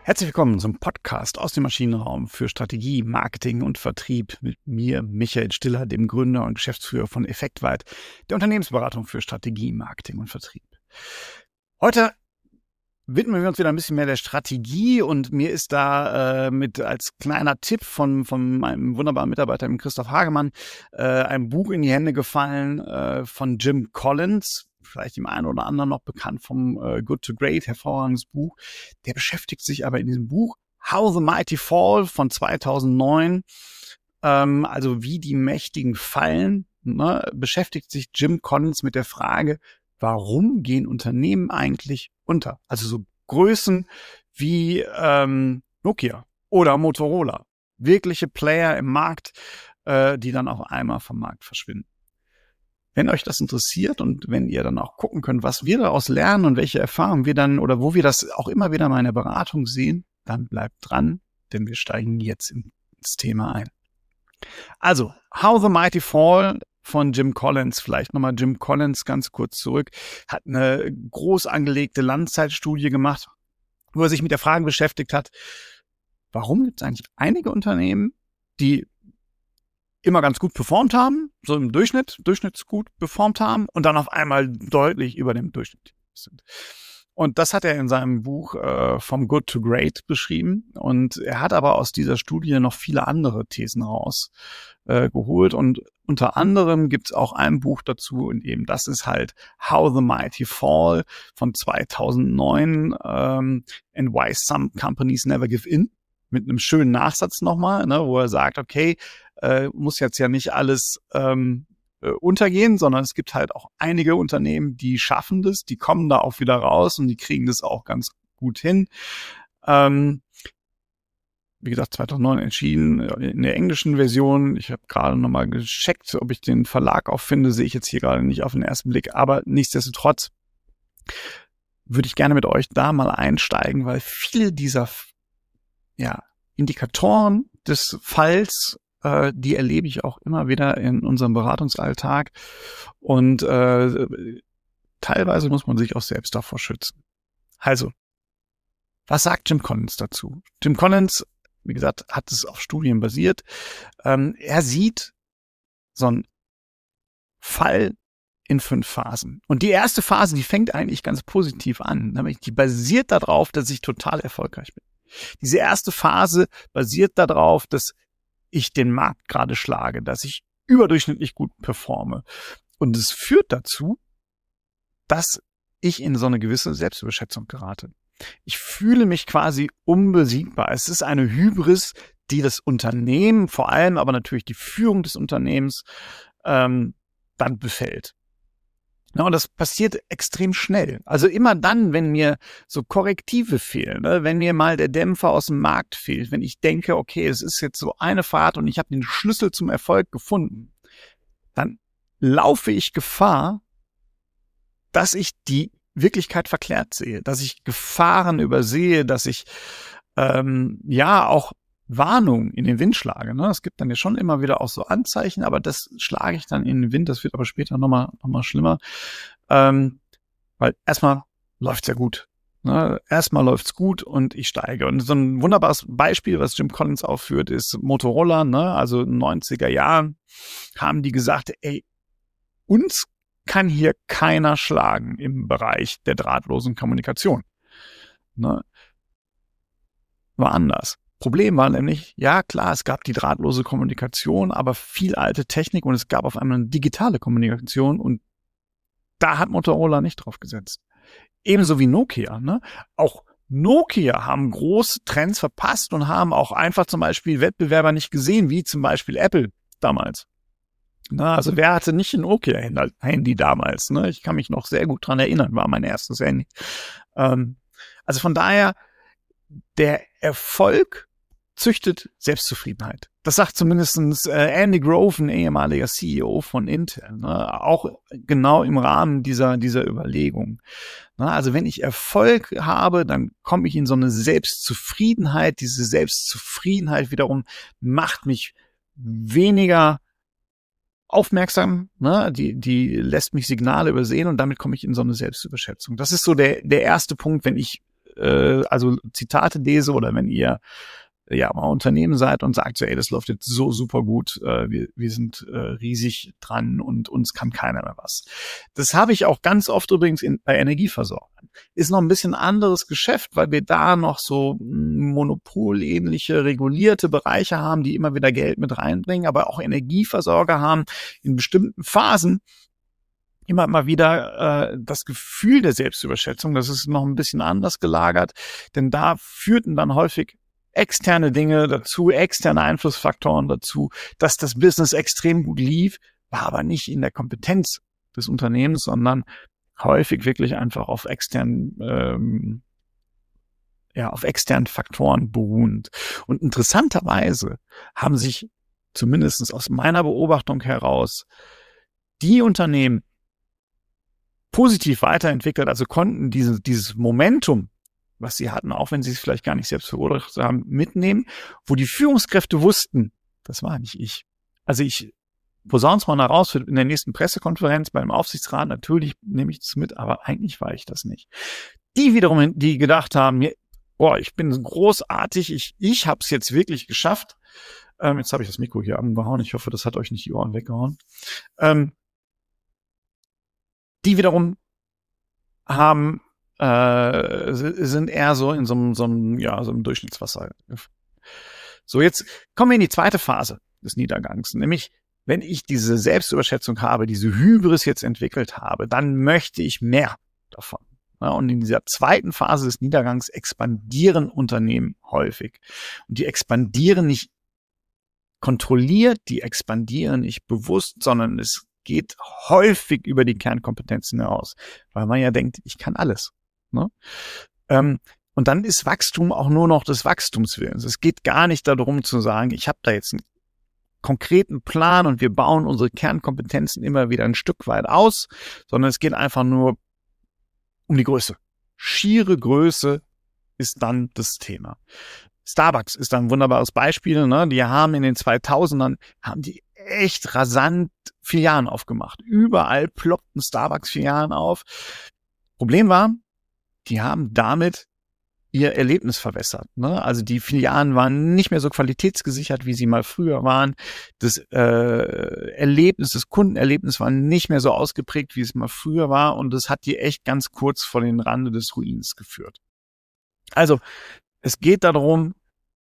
Herzlich willkommen zum Podcast aus dem Maschinenraum für Strategie, Marketing und Vertrieb mit mir, Michael Stiller, dem Gründer und Geschäftsführer von Effektweit, der Unternehmensberatung für Strategie, Marketing und Vertrieb. Heute widmen wir uns wieder ein bisschen mehr der Strategie und mir ist da mit als kleiner Tipp von meinem wunderbaren Mitarbeiter, dem Christoph Hagemann, ein Buch in die Hände gefallen von Jim Collins. Vielleicht dem einen oder anderen noch bekannt vom Good to Great, hervorragendes Buch. Der beschäftigt sich aber in diesem Buch How the Mighty Fall von 2009, also wie die Mächtigen fallen, ne, beschäftigt sich Jim Collins mit der Frage, warum gehen Unternehmen eigentlich unter? Also so Größen wie Nokia oder Motorola, wirkliche Player im Markt, die dann auf einmal vom Markt verschwinden. Wenn euch das interessiert und wenn ihr dann auch gucken könnt, was wir daraus lernen und welche Erfahrungen wir dann oder wo wir das auch immer wieder mal in der Beratung sehen, dann bleibt dran, denn wir steigen jetzt ins Thema ein. Also, How the Mighty Fall von Jim Collins, vielleicht nochmal Jim Collins ganz kurz zurück, hat eine groß angelegte Langzeitstudie gemacht, wo er sich mit der Frage beschäftigt hat, warum gibt es eigentlich einige Unternehmen, die immer ganz gut performt haben, so im durchschnittsgut performt haben und dann auf einmal deutlich über dem Durchschnitt sind. Und das hat er in seinem Buch From Good to Great beschrieben. Und er hat aber aus dieser Studie noch viele andere Thesen rausgeholt. Und unter anderem gibt es auch ein Buch dazu und eben das ist halt How the Mighty Fall von 2009 and Why Some Companies Never Give In. Mit einem schönen Nachsatz nochmal, ne, wo er sagt, okay, muss jetzt ja nicht alles untergehen, sondern es gibt halt auch einige Unternehmen, die schaffen das, die kommen da auch wieder raus und die kriegen das auch ganz gut hin. Wie gesagt, 2009 entschieden in der englischen Version. Ich habe gerade nochmal gecheckt, ob ich den Verlag auch finde, sehe ich jetzt hier gerade nicht auf den ersten Blick, aber nichtsdestotrotz würde ich gerne mit euch da mal einsteigen, weil viele dieser Indikatoren des Falls, die erlebe ich auch immer wieder in unserem Beratungsalltag und teilweise muss man sich auch selbst davor schützen. Also, was sagt Jim Collins dazu? Jim Collins, wie gesagt, hat es auf Studien basiert. Er sieht so einen Fall in 5 Phasen. Und die erste Phase, die fängt eigentlich ganz positiv an. Nämlich die basiert darauf, dass ich total erfolgreich bin. Diese erste Phase basiert darauf, dass ich den Markt gerade schlage, dass ich überdurchschnittlich gut performe. Und es führt dazu, dass ich in so eine gewisse Selbstüberschätzung gerate. Ich fühle mich quasi unbesiegbar. Es ist eine Hybris, die das Unternehmen, vor allem aber natürlich die Führung des Unternehmens, dann befällt. Ja, und das passiert extrem schnell. Also immer dann, wenn mir so Korrektive fehlen, ne? Wenn mir mal der Dämpfer aus dem Markt fehlt, wenn ich denke, okay, es ist jetzt so eine Fahrt und ich habe den Schlüssel zum Erfolg gefunden, dann laufe ich Gefahr, dass ich die Wirklichkeit verklärt sehe, dass ich Gefahren übersehe, dass ich auch Warnung in den Wind schlage. Ne? Es gibt dann ja schon immer wieder auch so Anzeichen, aber das schlage ich dann in den Wind. Das wird aber später nochmal schlimmer. Weil erstmal läuft's ja gut. Ne? Erstmal läuft's gut und ich steige. Und so ein wunderbares Beispiel, was Jim Collins aufführt, ist Motorola. Ne? Also in den 90er Jahren haben die gesagt, ey, uns kann hier keiner schlagen im Bereich der drahtlosen Kommunikation. Ne? War anders. Problem war nämlich, ja klar, es gab die drahtlose Kommunikation, aber viel alte Technik und es gab auf einmal eine digitale Kommunikation und da hat Motorola nicht drauf gesetzt. Ebenso wie Nokia. Ne? Auch Nokia haben große Trends verpasst und haben auch einfach zum Beispiel Wettbewerber nicht gesehen, wie zum Beispiel Apple damals. Na, also wer hatte nicht ein Nokia-Handy damals? Ne? Ich kann mich noch sehr gut dran erinnern, war mein erstes Handy. Also von daher, der Erfolg züchtet Selbstzufriedenheit. Das sagt zumindest Andy Grove, ein ehemaliger CEO von Intel, ne? Auch genau im Rahmen dieser Überlegung. Ne? Also wenn ich Erfolg habe, dann komme ich in so eine Selbstzufriedenheit. Diese Selbstzufriedenheit wiederum macht mich weniger aufmerksam, ne? Die lässt mich Signale übersehen und damit komme ich in so eine Selbstüberschätzung. Das ist so der erste Punkt, wenn ich also Zitate lese oder wenn ihr ja mal Unternehmen seid und sagt so, ey, das läuft jetzt so super gut, wir sind riesig dran und uns kann keiner mehr was. Das habe ich auch ganz oft übrigens bei Energieversorgern. Ist noch ein bisschen anderes Geschäft, weil wir da noch so monopolähnliche, regulierte Bereiche haben, die immer wieder Geld mit reinbringen, aber auch Energieversorger haben in bestimmten Phasen immer mal wieder das Gefühl der Selbstüberschätzung. Das ist noch ein bisschen anders gelagert, denn da führten dann häufig externe Dinge dazu, externe Einflussfaktoren dazu, dass das Business extrem gut lief, war aber nicht in der Kompetenz des Unternehmens, sondern häufig wirklich einfach auf externen Faktoren beruhend. Und interessanterweise haben sich zumindest aus meiner Beobachtung heraus die Unternehmen positiv weiterentwickelt, also konnten dieses Momentum, was sie hatten, auch wenn sie es vielleicht gar nicht selbst verursacht haben, mitnehmen, wo die Führungskräfte wussten, das war nicht ich. Also ich posaune es mal heraus in der nächsten Pressekonferenz beim Aufsichtsrat, natürlich nehme ich das mit, aber eigentlich war ich das nicht. Die wiederum, die gedacht haben, ich bin großartig, ich habe es jetzt wirklich geschafft. Jetzt habe ich das Mikro hier angehauen, ich hoffe, das hat euch nicht die Ohren weggehauen. Die wiederum sind eher so in so einem Durchschnittswasser. So, jetzt kommen wir in die zweite Phase des Niedergangs, nämlich wenn ich diese Selbstüberschätzung habe, diese Hybris jetzt entwickelt habe, dann möchte ich mehr davon. Ja, und in dieser zweiten Phase des Niedergangs expandieren Unternehmen häufig. Und die expandieren nicht kontrolliert, die expandieren nicht bewusst, sondern es geht häufig über die Kernkompetenzen hinaus, weil man ja denkt, ich kann alles. Ne? Und dann ist Wachstum auch nur noch des Wachstumswillens. Es geht gar nicht darum zu sagen, ich habe da jetzt einen konkreten Plan und wir bauen unsere Kernkompetenzen immer wieder ein Stück weit aus, sondern es geht einfach nur um die Größe. Schiere Größe ist dann das Thema. Starbucks ist ein wunderbares Beispiel. Ne? Die haben in den 2000ern haben die echt rasant Filialen aufgemacht. Überall ploppten Starbucks-Filialen auf. Problem war, die haben damit ihr Erlebnis verwässert. Ne? Also die Filialen waren nicht mehr so qualitätsgesichert, wie sie mal früher waren. Das das Kundenerlebnis war nicht mehr so ausgeprägt, wie es mal früher war. Und das hat die echt ganz kurz vor den Rande des Ruins geführt. Also es geht darum,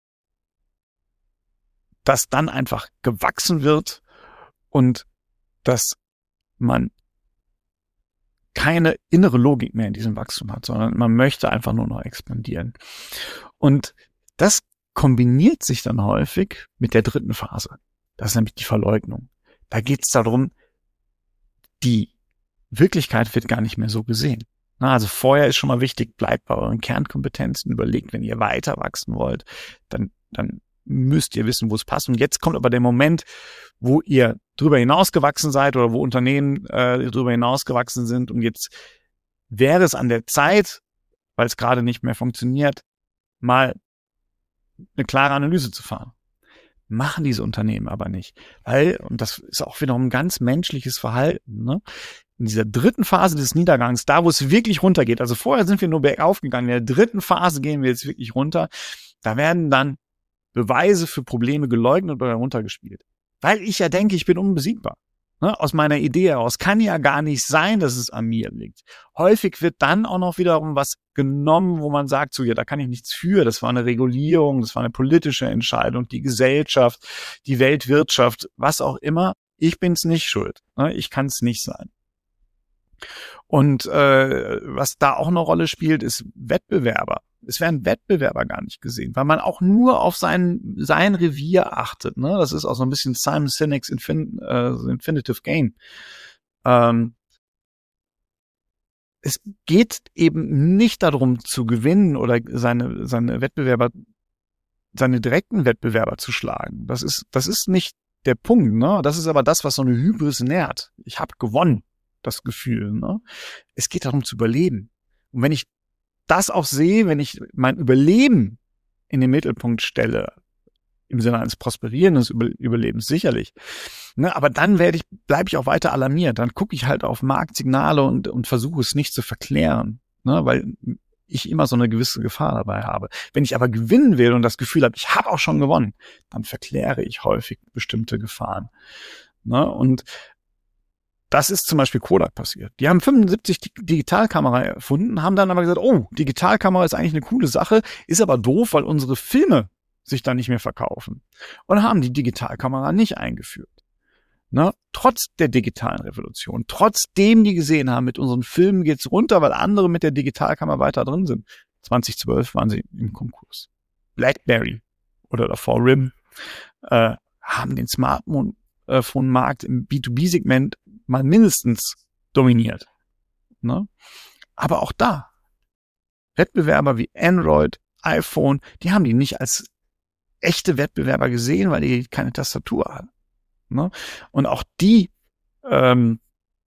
dass dann einfach gewachsen wird und dass man keine innere Logik mehr in diesem Wachstum hat, sondern man möchte einfach nur noch expandieren. Und das kombiniert sich dann häufig mit der dritten Phase. Das ist nämlich die Verleugnung. Da geht es darum, die Wirklichkeit wird gar nicht mehr so gesehen. Also vorher ist schon mal wichtig, bleibt bei euren Kernkompetenzen, überlegt, wenn ihr weiter wachsen wollt, dann müsst ihr wissen, wo es passt. Und jetzt kommt aber der Moment, wo ihr drüber hinausgewachsen seid oder wo Unternehmen drüber hinausgewachsen sind. Und jetzt wäre es an der Zeit, weil es gerade nicht mehr funktioniert, mal eine klare Analyse zu fahren. Machen diese Unternehmen aber nicht. Und das ist auch wiederum ein ganz menschliches Verhalten, ne? In dieser dritten Phase des Niedergangs, da wo es wirklich runtergeht, also vorher sind wir nur bergauf gegangen, in der dritten Phase gehen wir jetzt wirklich runter, da werden dann Beweise für Probleme geleugnet oder runtergespielt. Weil ich ja denke, ich bin unbesiegbar. Ne? Aus meiner Idee heraus kann ja gar nicht sein, dass es an mir liegt. Häufig wird dann auch noch wiederum was genommen, wo man sagt, so ja, da kann ich nichts für. Das war eine Regulierung, das war eine politische Entscheidung, die Gesellschaft, die Weltwirtschaft, was auch immer. Ich bin's nicht schuld. Ne? Ich kann es nicht sein. Und was da auch eine Rolle spielt, ist Wettbewerber. Es werden Wettbewerber gar nicht gesehen, weil man auch nur auf sein Revier achtet. Ne? Das ist auch so ein bisschen Simon Sinek's Infinitive Game. Es geht eben nicht darum zu gewinnen oder seine Wettbewerber, seine direkten Wettbewerber zu schlagen. Das ist nicht der Punkt. Ne? Das ist aber das, was so eine Hybris nährt. Ich habe gewonnen, das Gefühl. Ne? Es geht darum zu überleben. Und wenn ich das auch sehe, wenn ich mein Überleben in den Mittelpunkt stelle, im Sinne eines prosperierenden Überlebens sicherlich, ne, aber dann bleibe ich auch weiter alarmiert. Dann gucke ich halt auf Marktsignale und versuche es nicht zu verklären, ne, weil ich immer so eine gewisse Gefahr dabei habe. Wenn ich aber gewinnen will und das Gefühl habe, ich habe auch schon gewonnen, dann verkläre ich häufig bestimmte Gefahren. Ne? Und das ist zum Beispiel Kodak passiert. Die haben 75 Digitalkamera erfunden, haben dann aber gesagt, oh, Digitalkamera ist eigentlich eine coole Sache, ist aber doof, weil unsere Filme sich dann nicht mehr verkaufen. Und haben die Digitalkamera nicht eingeführt. Ne? Trotz der digitalen Revolution, trotzdem die gesehen haben, mit unseren Filmen geht's runter, weil andere mit der Digitalkamera weiter drin sind. 2012 waren sie im Konkurs. BlackBerry oder davor RIM haben den Smartphone-Markt im B2B-Segment mal mindestens dominiert. Ne? Aber auch da, Wettbewerber wie Android, iPhone, die haben die nicht als echte Wettbewerber gesehen, weil die keine Tastatur hatten. Ne? Und auch die haben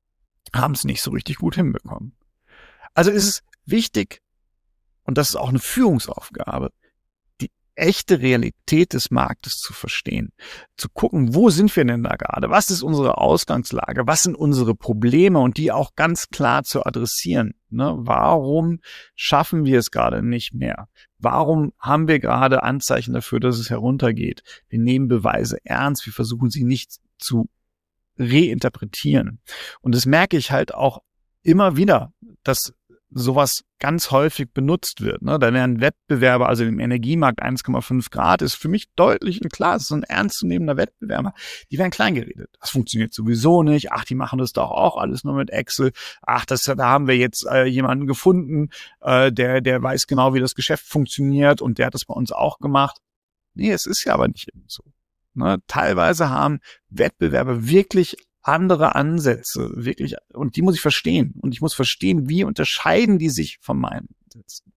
es nicht so richtig gut hinbekommen. Also ist es wichtig, und das ist auch eine Führungsaufgabe, die echte Realität des Marktes zu verstehen. Zu gucken, wo sind wir denn da gerade? Was ist unsere Ausgangslage? Was sind unsere Probleme? Und die auch ganz klar zu adressieren. Ne? Warum schaffen wir es gerade nicht mehr? Warum haben wir gerade Anzeichen dafür, dass es heruntergeht? Wir nehmen Beweise ernst, wir versuchen sie nicht zu reinterpretieren. Und das merke ich halt auch immer wieder, dass sowas ganz häufig benutzt wird. Ne? Da werden Wettbewerber, also im Energiemarkt 1,5 Grad, ist für mich deutlich und klar, es ist ein ernstzunehmender Wettbewerber. Die werden kleingeredet. Das funktioniert sowieso nicht. Ach, die machen das doch auch alles nur mit Excel. Ach, da haben wir jetzt jemanden gefunden, der weiß genau, wie das Geschäft funktioniert und der hat das bei uns auch gemacht. Nee, es ist ja aber nicht eben so. Ne? Teilweise haben Wettbewerber wirklich andere Ansätze, wirklich, und die muss ich verstehen. Und ich muss verstehen, wie unterscheiden die sich von meinen Ansätzen.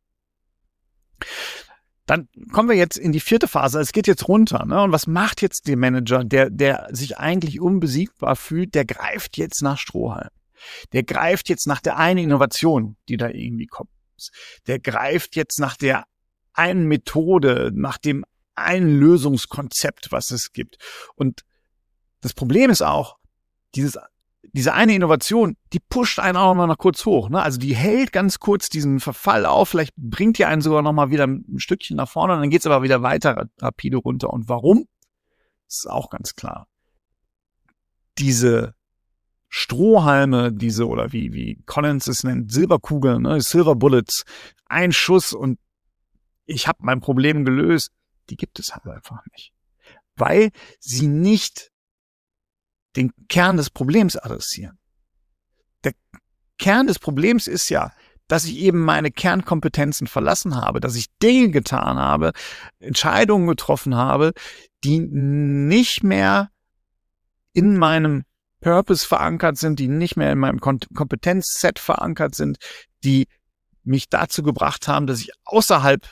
Dann kommen wir jetzt in die 4. Phase. Es geht jetzt runter. Ne? Und was macht jetzt der Manager, der sich eigentlich unbesiegbar fühlt? Der greift jetzt nach Strohhalm. Der greift jetzt nach der einen Innovation, die da irgendwie kommt. Der greift jetzt nach der einen Methode, nach dem einen Lösungskonzept, was es gibt. Und das Problem ist auch, diese eine Innovation, die pusht einen auch noch mal kurz hoch. Ne? Also die hält ganz kurz diesen Verfall auf, vielleicht bringt die einen sogar noch mal wieder ein Stückchen nach vorne und dann geht's aber wieder weiter rapide runter. Und warum? Das ist auch ganz klar. Diese Strohhalme, oder wie Collins es nennt, Silberkugeln, ne? Silver Bullets, ein Schuss und ich habe mein Problem gelöst, die gibt es halt einfach nicht. Weil sie nicht den Kern des Problems adressieren. Der Kern des Problems ist ja, dass ich eben meine Kernkompetenzen verlassen habe, dass ich Dinge getan habe, Entscheidungen getroffen habe, die nicht mehr in meinem Purpose verankert sind, die nicht mehr in meinem Kompetenzset verankert sind, die mich dazu gebracht haben, dass ich außerhalb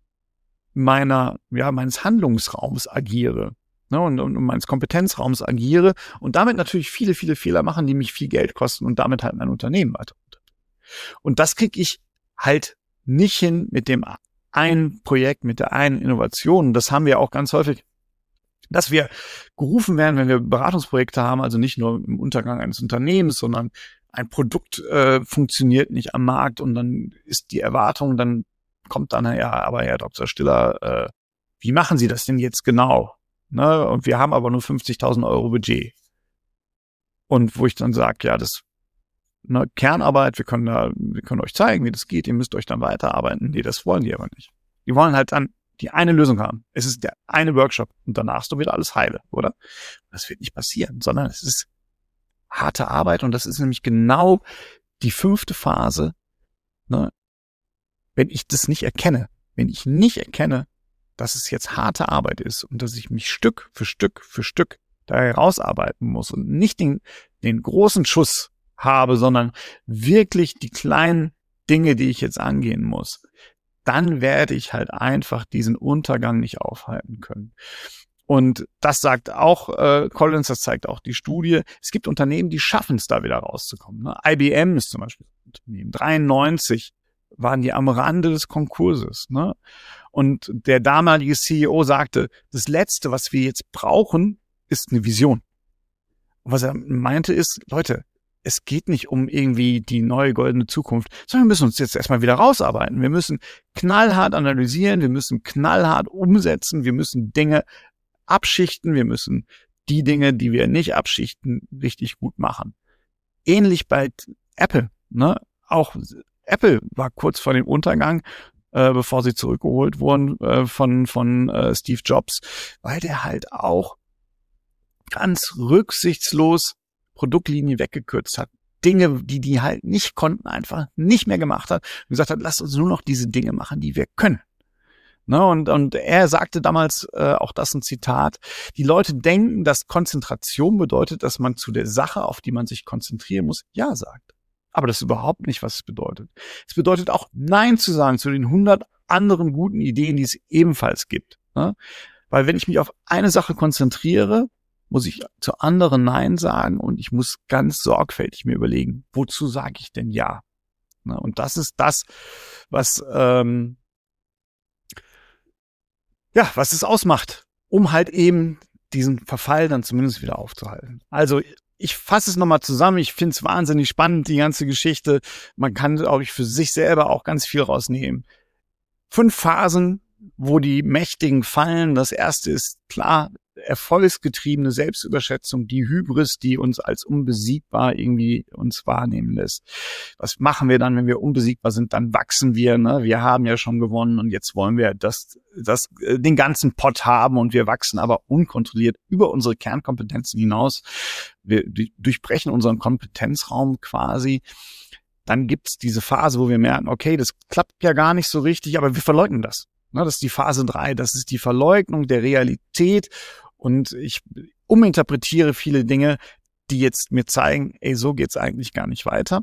meines Handlungsraums agiere. Ne, und meines Kompetenzraums agiere und damit natürlich viele, viele Fehler machen, die mich viel Geld kosten und damit halt mein Unternehmen weiter. Und das kriege ich halt nicht hin mit dem einen Projekt, mit der einen Innovation. Das haben wir auch ganz häufig, dass wir gerufen werden, wenn wir Beratungsprojekte haben, also nicht nur im Untergang eines Unternehmens, sondern ein Produkt funktioniert nicht am Markt und dann ist die Erwartung, dann kommt dann, ja, aber Herr Dr. Stiller, wie machen Sie das denn jetzt genau? Ne, und wir haben aber nur 50.000 Euro Budget. Und wo ich dann sage, ja, Kernarbeit, wir können euch zeigen, wie das geht, ihr müsst euch dann weiterarbeiten. Nee, das wollen die aber nicht. Die wollen halt dann die eine Lösung haben. Es ist der eine Workshop und danach ist doch wieder alles heile, oder? Das wird nicht passieren, sondern es ist harte Arbeit und das ist nämlich genau die 5. Phase. Ne? Wenn ich das nicht erkenne, dass es jetzt harte Arbeit ist und dass ich mich Stück für Stück da herausarbeiten muss und nicht den großen Schuss habe, sondern wirklich die kleinen Dinge, die ich jetzt angehen muss, dann werde ich halt einfach diesen Untergang nicht aufhalten können. Und das sagt auch Collins, das zeigt auch die Studie. Es gibt Unternehmen, die schaffen es, da wieder rauszukommen. Ne? IBM ist zum Beispiel ein Unternehmen. 93 waren die am Rande des Konkurses. Ne? Und der damalige CEO sagte, das Letzte, was wir jetzt brauchen, ist eine Vision. Und was er meinte ist, Leute, es geht nicht um irgendwie die neue goldene Zukunft, sondern wir müssen uns jetzt erstmal wieder rausarbeiten. Wir müssen knallhart analysieren, wir müssen knallhart umsetzen, wir müssen Dinge abschichten, wir müssen die Dinge, die wir nicht abschichten, richtig gut machen. Ähnlich bei Apple, ne? Auch Apple war kurz vor dem Untergang, bevor sie zurückgeholt wurden von Steve Jobs, weil der halt auch ganz rücksichtslos Produktlinie weggekürzt hat. Dinge, die halt nicht konnten, einfach nicht mehr gemacht hat und gesagt hat, lasst uns nur noch diese Dinge machen, die wir können. Ne? Und er sagte damals, auch das ein Zitat, die Leute denken, dass Konzentration bedeutet, dass man zu der Sache, auf die man sich konzentrieren muss, Ja sagt. Aber das ist überhaupt nicht, was es bedeutet. Es bedeutet auch Nein zu sagen zu den 100 anderen guten Ideen, die es ebenfalls gibt. Ne? Weil wenn ich mich auf eine Sache konzentriere, muss ich zu anderen Nein sagen und ich muss ganz sorgfältig mir überlegen, wozu sage ich denn Ja? Ne? Und das ist das, was was es ausmacht, um halt eben diesen Verfall dann zumindest wieder aufzuhalten. Also ich fasse es nochmal zusammen. Ich finde es wahnsinnig spannend, die ganze Geschichte. Man kann, glaube ich, für sich selber auch ganz viel rausnehmen. 5 Phasen, wo die Mächtigen fallen. Das erste ist klar, erfolgsgetriebene Selbstüberschätzung, die Hybris, die uns als unbesiegbar irgendwie uns wahrnehmen lässt. Was machen wir dann, wenn wir unbesiegbar sind? Dann wachsen wir, ne? Wir haben ja schon gewonnen und jetzt wollen wir den ganzen Pott haben und wir wachsen aber unkontrolliert über unsere Kernkompetenzen hinaus. Wir durchbrechen unseren Kompetenzraum quasi. Dann gibt's diese Phase, wo wir merken, okay, das klappt ja gar nicht so richtig, aber wir verleugnen das. Das ist die Phase 3, das ist die Verleugnung der Realität und ich uminterpretiere viele Dinge, die jetzt mir zeigen, so geht's eigentlich gar nicht weiter.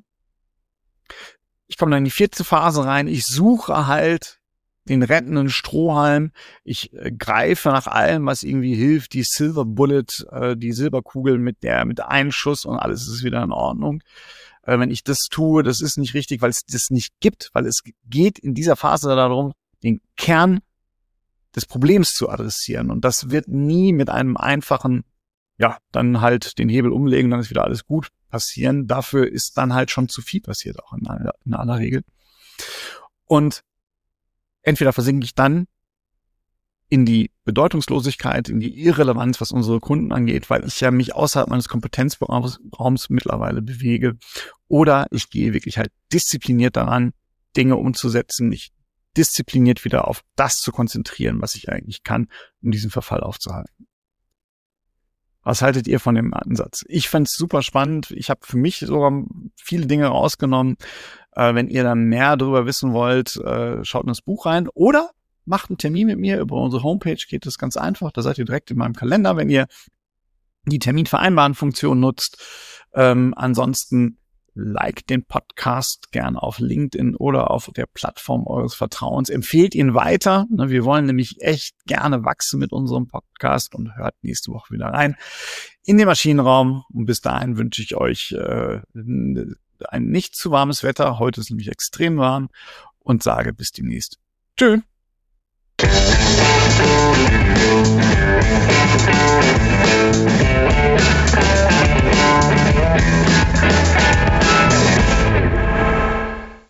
Ich komme dann in die 4. Phase rein, ich suche halt den rettenden Strohhalm, ich greife nach allem, was irgendwie hilft, die Silver Bullet, die Silberkugel mit einem Schuss und alles ist wieder in Ordnung. Wenn ich das tue, das ist nicht richtig, weil es das nicht gibt, weil es geht in dieser Phase darum, den Kern des Problems zu adressieren. Und das wird nie mit einem einfachen, dann halt den Hebel umlegen, dann ist wieder alles gut passieren. Dafür ist dann halt schon zu viel passiert, auch in aller Regel. Und entweder versinke ich dann in die Bedeutungslosigkeit, in die Irrelevanz, was unsere Kunden angeht, weil ich ja mich außerhalb meines Kompetenzraums mittlerweile bewege. Oder ich gehe wirklich halt diszipliniert daran, Dinge umzusetzen, mich diszipliniert wieder auf das zu konzentrieren, was ich eigentlich kann, um diesen Verfall aufzuhalten. Was haltet ihr von dem Ansatz? Ich fände es super spannend. Ich habe für mich sogar viele Dinge rausgenommen. Wenn ihr da mehr darüber wissen wollt, schaut in das Buch rein oder macht einen Termin mit mir. Über unsere Homepage geht das ganz einfach. Da seid ihr direkt in meinem Kalender, wenn ihr die Terminvereinbaren-Funktion nutzt. Ansonsten liked den Podcast gern auf LinkedIn oder auf der Plattform eures Vertrauens. Empfehlt ihn weiter. Wir wollen nämlich echt gerne wachsen mit unserem Podcast und hört nächste Woche wieder rein in den Maschinenraum. Und bis dahin wünsche ich euch ein nicht zu warmes Wetter. Heute ist nämlich extrem warm und sage bis demnächst. Tschö.